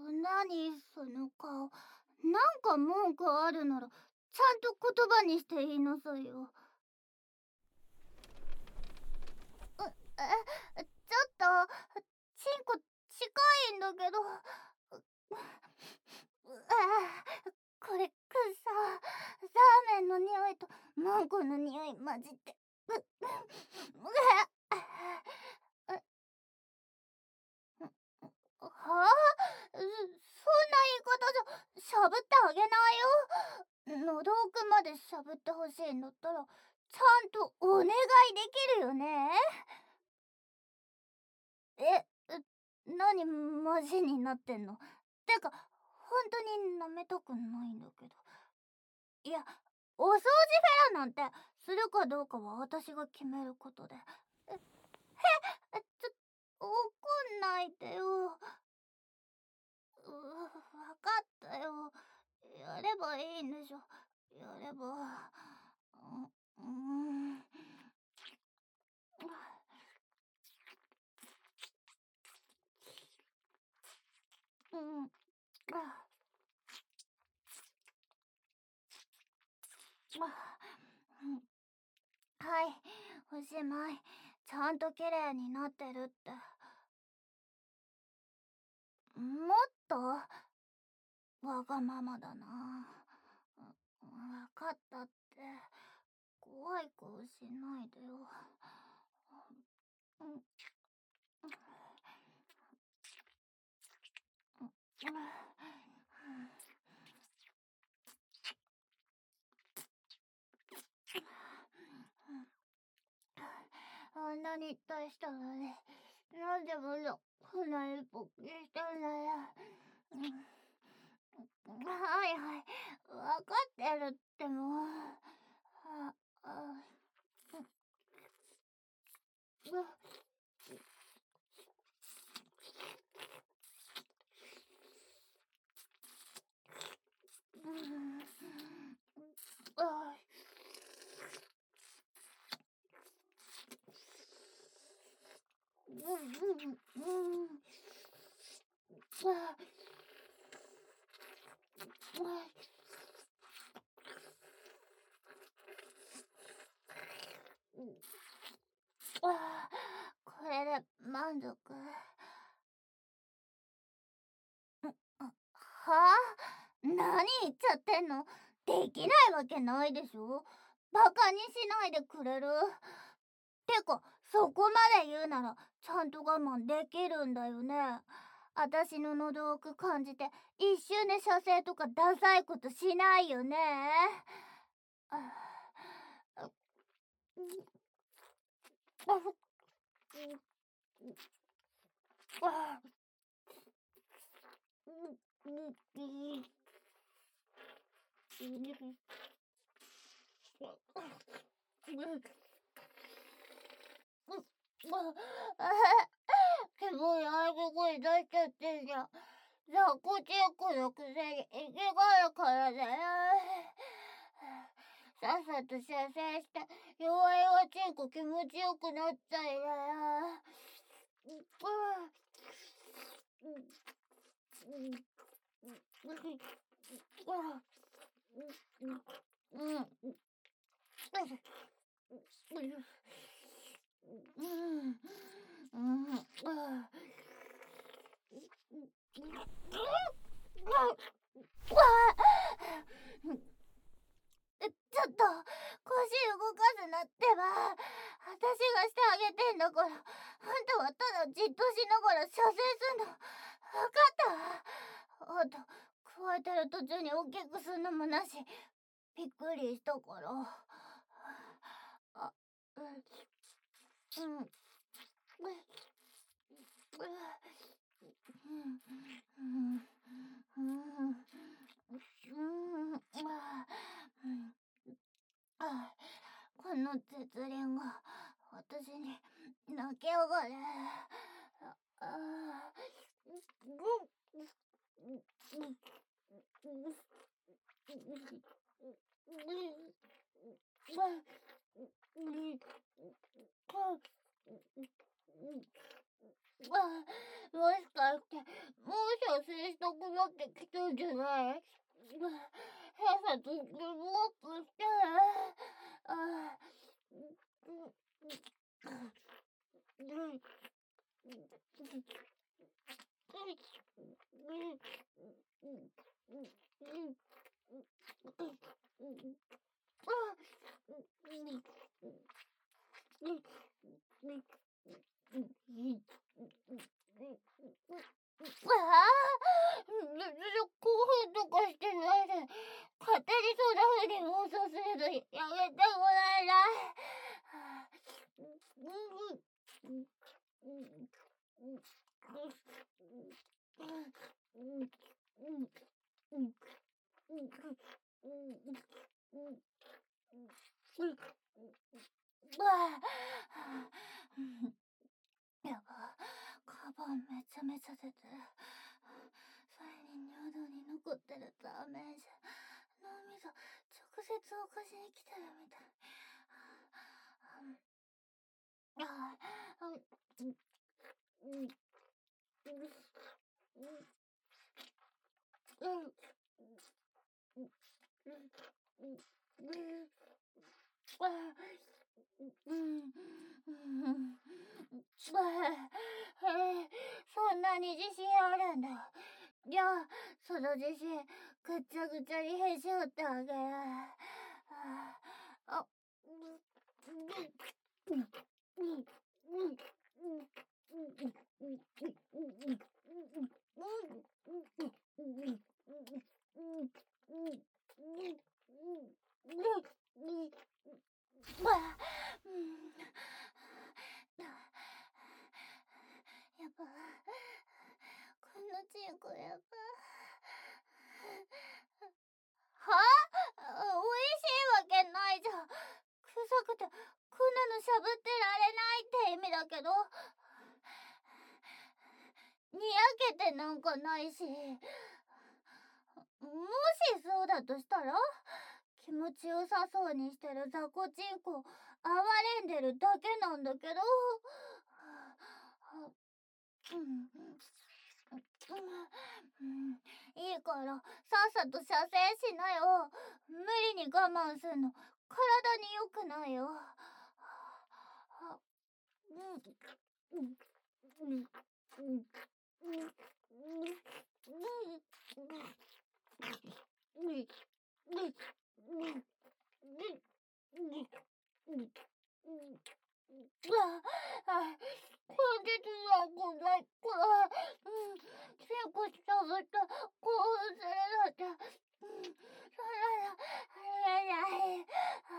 何その顔。なんか文句あるなら、ちゃんと言葉にして言いなさいよ。ちょっと、チンコ近いんだけど。これさ、ラーメンの匂いとマンコの匂い混じって。はあ、そんな言い方じゃしゃぶってあげないよ。喉奥までしゃぶってほしいんだったらちゃんとお願いできるよね。え、何マジになってんの？てか本当に舐めたくないんだけど。いや、お掃除フェラなんてするかどうかは私が決めることで。怒んないでよ。わかったよ。やればいいんでしょ。やれば。うん。うん。はい、おしまい。ちゃんと綺麗になってるって。もっとわがままだな。わかったって。怖い顔しないでよ。うん。あんなに大したのに、なんでまだこんなに勃起したんだよ。はいはい、わかってるってもう。あ、あ、うん、あ、これで満足。はあ？何言っちゃってんの？できないわけないでしょ。バカにしないでくれる？てか、そこまで言うならちゃんと我慢できるんだよね。私の喉奥感じて一瞬で射精とかダサいことしないよね。ああ、でもやる声出しちゃってんじゃん。雑魚チンコのくせに生きがるからだよ。さっさと射精して弱々チンコ気持ちよくなっちゃいなよ。ちょっと腰動かすなってば。私がしてあげてんだから。あんたはただじっとしながら射精すんの。わかった？あと加えてる途中に大きくすんのもなし。びっくりしたから。あ、うん、うん、この絶倫が私に泣きやがれ。もしかしてもう射精したくなってきたんじゃない？変なところもっとして。あ別に興奮とかしてないで、勝手にそんな風に妄想するのやめてもらえない？やば、カバンめちゃめちゃ出てる。それに喉に残ってるダメージ、脳みそ直接起こしに来てるみたい。そんなに自信あるんだ。じゃあ、その自信ぐちゃぐちゃにへし折ってあげる。あ、やば、このチンコやば。はあ、美味しいわけないじゃん。臭くてこんなのしゃぶってられないって意味だけど、にやけてなんかないし、もしそうだとしたら気持ちよさそうにしてる雑魚チンコ哀れんでるだけなんだけど。いいからさっさと射精しなよ。無理に我慢すんの体に良くないよ。本日はございくらい。チンコしゃぶって興奮するなんて、そんなのありえない。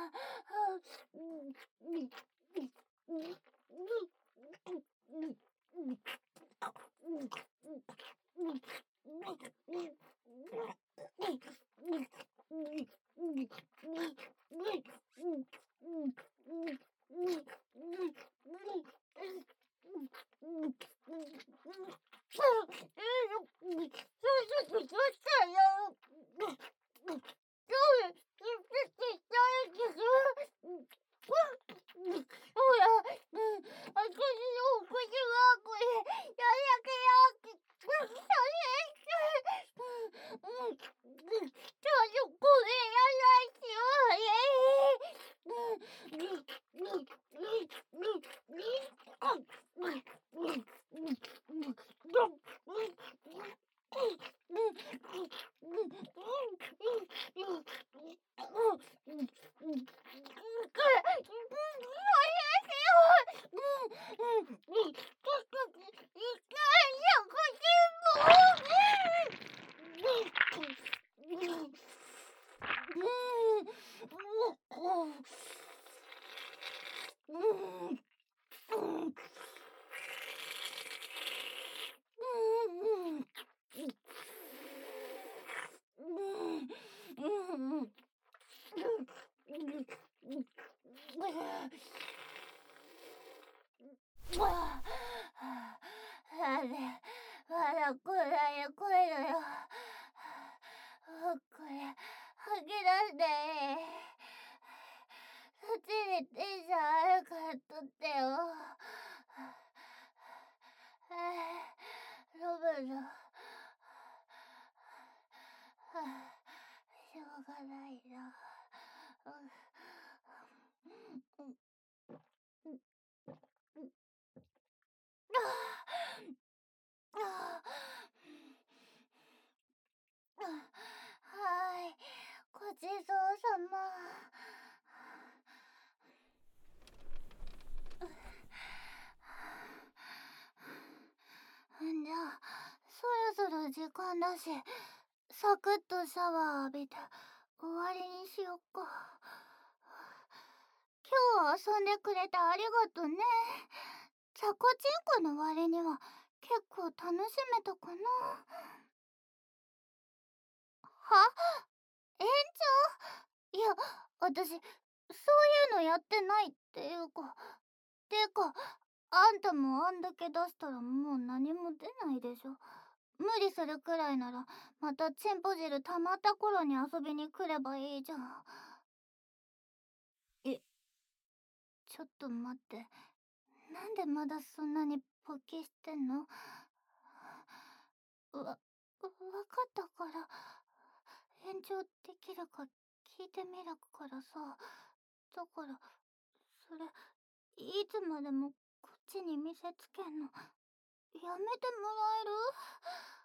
なんでまだこんなに濃いのよ。これ吐き出してそっちにテンションあるから取ってよ。飲むのしょうがないな。はい、ごちそうさま。じゃあ、そろそろ時間だし、サクッとシャワー浴びて終わりにしよっか。今日は遊んでくれてありがとね。チャコチンコの割には結構楽しめたかな。は、延長？いや、私、そういうのやってないっていうか。てか、あんたもあんだけ出したらもう何も出ないでしょ。無理するくらいなら、またチンポ汁溜まった頃に遊びに来ればいいじゃん。え、ちょっと待って。なんでまだそんなに勃起してんの？わかったから、延長できるか聞いてみるからさ。だから、それ、いつまでもこっちに見せつけんのやめてもらえる？